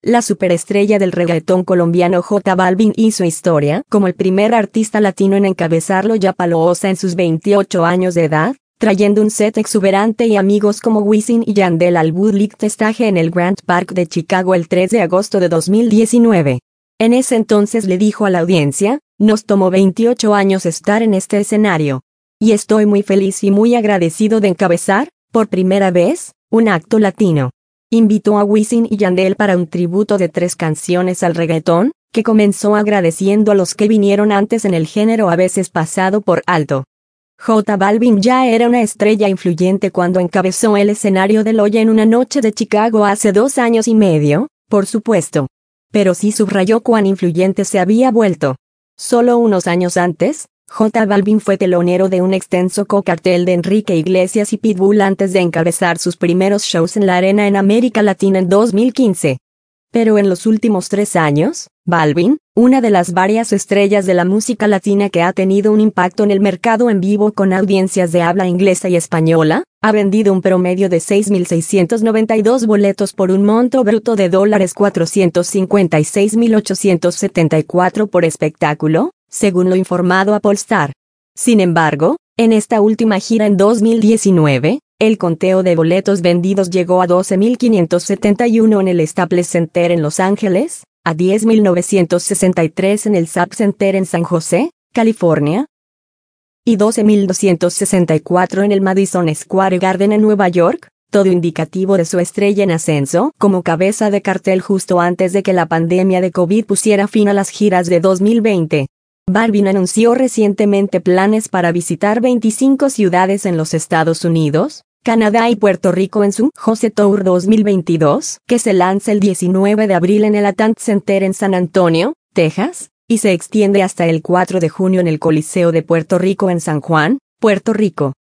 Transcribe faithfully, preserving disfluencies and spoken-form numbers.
La superestrella del reggaetón colombiano J Balvin hizo historia como el primer artista latino en encabezar Lollapalooza en sus veintiocho años de edad, trayendo un set exuberante y amigos como Wisin y Yandel al Woodlight Stage en el Grant Park de Chicago el tres de agosto de dos mil diecinueve. En ese entonces le dijo a la audiencia: "Nos tomó veintiocho años estar en este escenario. Y estoy muy feliz y muy agradecido de encabezar, por primera vez, un acto latino". Invitó a Wisin y Yandel para un tributo de tres canciones al reggaetón, que comenzó agradeciendo a los que vinieron antes en el género a veces pasado por alto. J Balvin ya era una estrella influyente cuando encabezó el escenario de Lolla en una noche de Chicago hace dos años y medio, por supuesto. Pero sí subrayó cuán influyente se había vuelto. Solo unos años antes, J Balvin fue telonero de un extenso co-cartel de Enrique Iglesias y Pitbull antes de encabezar sus primeros shows en la arena en América Latina en dos mil quince. Pero en los últimos tres años, Balvin, una de las varias estrellas de la música latina que ha tenido un impacto en el mercado en vivo con audiencias de habla inglesa y española, ha vendido un promedio de seis mil seiscientos noventa y dos boletos por un monto bruto de dólares cuatrocientos cincuenta y seis mil ochocientos setenta y cuatro por espectáculo, según lo informado a Pollstar. Sin embargo, en esta última gira en dos mil diecinueve, el conteo de boletos vendidos llegó a doce mil quinientos setenta y uno en el Staples Center en Los Ángeles, a diez mil novecientos sesenta y tres en el S A P Center en San José, California, y doce mil doscientos sesenta y cuatro en el Madison Square Garden en Nueva York, todo indicativo de su estrella en ascenso como cabeza de cartel justo antes de que la pandemia de COVID pusiera fin a las giras de dos mil veinte. Balvin anunció recientemente planes para visitar veinticinco ciudades en los Estados Unidos, Canadá y Puerto Rico en su Jose Tour dos mil veintidós, que se lanza el diecinueve de abril en el Atant Center en San Antonio, Texas, y se extiende hasta el cuatro de junio en el Coliseo de Puerto Rico en San Juan, Puerto Rico.